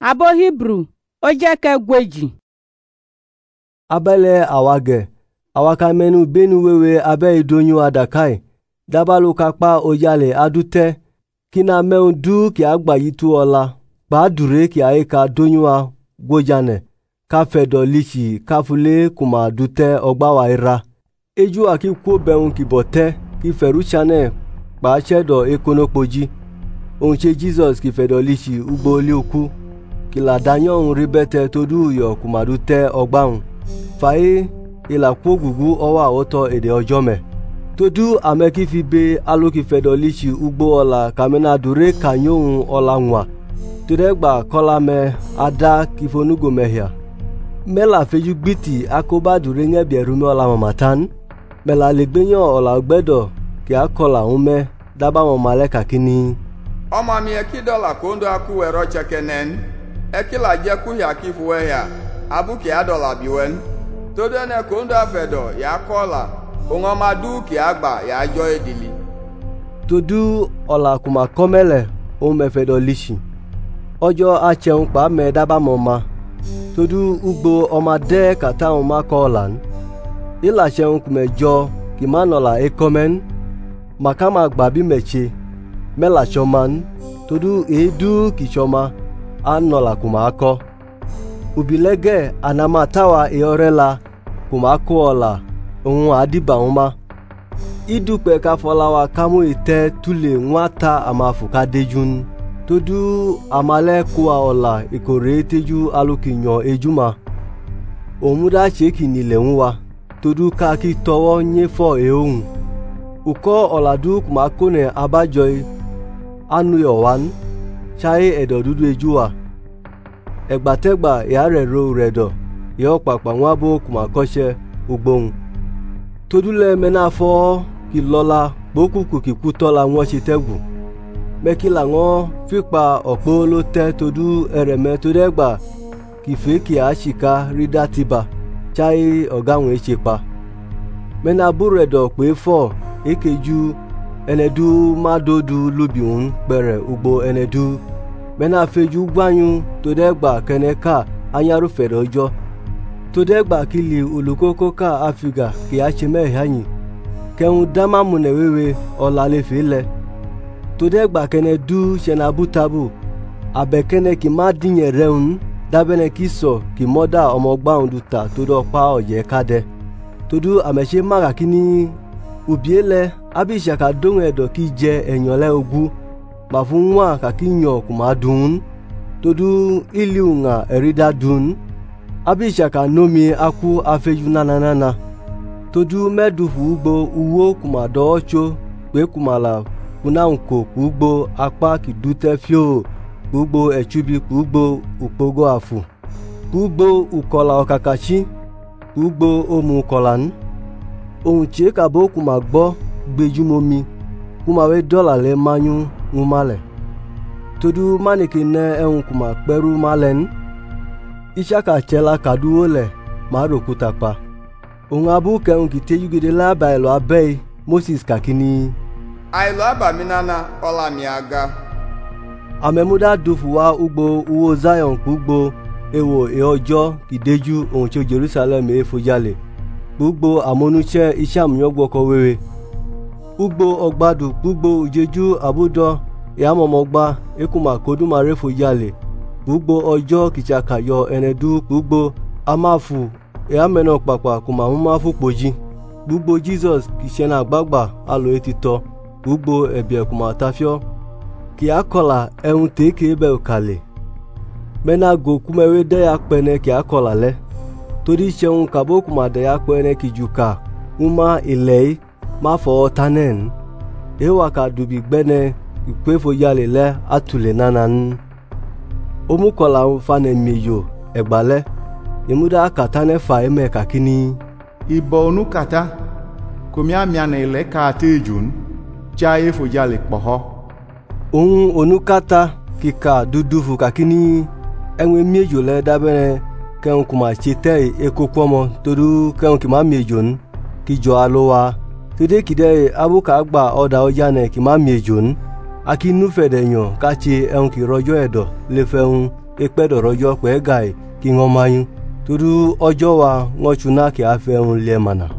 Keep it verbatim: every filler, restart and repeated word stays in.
abo Hebrew oje ke gweji abele awage awaka menu benu wewe abe idonyu adakai dabalu kapa oyale adute kina meun du ki agba yitu ola ba dure ki aika donyua gwojane ka fedo lichi kafule kuma dute ogba wa ira eju aki kwo beun ki bote ki feruchane ba chedo ekonopoji onche Jesus ki fedo lichi ugbo li oku ki la danyo ribete todu yo kuma dute ogbaun fae ila kwo gugu owa oto ede ojome todu ameki fi be aloki fedo lichi ugbo ola kamena dure kanyoun ola nwa tudegba kola me ada kifonugo mehia mela feju gbiti akoba dure nge bieru me ola mamatan mela legbenyo ola gbedo ki akola ume daba mo maleka kini Oma mi ekidola kondo aku wero chekenen ekila je ku ya kifuwe ya abuki adola biwen todo ne kondo afedo ya kola ongoma du ki agba ya jo edili todu ola kuma komele o mefedo lishi ojo acheun pa me daba moma todu ugbo omade kata o makolan ila cheun kumejo ki manola ekomen makama gbabi meche mela choman todu edu ki choma anola kuma ako ubilege anama tawa eorela kuma ako ola ohun adiba uma idupe ka folawa kamu ite tule nwata amafuka dejun todu amale kuwa ola ikore teju alukinyo ejuma omuda cheki nile nwa todu ka ki towo nyefo ehun uko oladu kuma kone abajoy anu yowan chai edo dudu ejuwa egbategba yare ro redo yo papa nwabo kuma kose ugbon todule menafo ki lola bokuku ki kutola won se tegu mekila won fipa opo lo te todu ereme todegba ki fe ki ashika ridatiba chai ogawon esepa menaburedo pe fo ekeju enedu madodu lubiun bere ugbo enedu menafeju gbanyun todegba keneka anyaru fere ojo todegba kili olukoko ka afiga ki a se mehayin keun dama munewewe olale fele todegba kene du senabu tabu abekene ki ma dinye reun dabene ki so ki moda omogba unduta todo pa oye kade todu amese mara kini ubiele abisha ka don edo ki je enyole ogu ma fun wa ka kinyo kuma dun todu iliunga erida dun abisha ka nomi aku afeju nananana todu medufu ugbo uwo kuma do ocho pe kumala kuna nko ugbo apa ki dute fio ugbo echubi ugbo upogo afu ugbo ukola okakachi ugbo omu kolan ohun che ka bo kuma gbo gbejumomi kuma we dola le manyu umale todu manike ne ehun kuma peru malen Ishaka chela kaduo le maro kutapa ohun abu keun ki tejugede laba elo abe Moses kakini ailo aba minana ola mi aga amemuda dufuwa ugbo uwo Zion ugbo ewo e ojo kideju ohun che Jerusalem e fojale gbogbo amonuche isamunyogbo ko wewe ugbo ogbadu gbogbo ujeju abudo yamomogba ekuma kodumare fojale gbogbo ojo kichaka yo enedu gbogbo amafu yameno papa kuma mafu poji gbogbo Jesus kishena gbagba alo etito gbogbo ebe kuma tafio ki akola ehun teke ebe okale mena go kumewe de ya pene ki akola le tori seun kabo kuma de ya pene ki juka uma ilei ma fo tanen ewa ka dubi gbene ipefo yale le atule nanan omukola fane miyo egbale imuda katane fa eme kakini ibo onu kata komia miana ile ka tejun ja efo yale poho ohun onukata kika dudufu kakini enwe miejo le dabere keun kuma chete ekopomo todu keun ki ma miejon ki jo alowa tode kide abuka agba oda ojane ki ma miejon akinu fedenyo kachi ehun ki rojo edo le feun ekpedoro yo kwe gai ki ngomayun tudu ojo wa ngochuna ki afeun le mana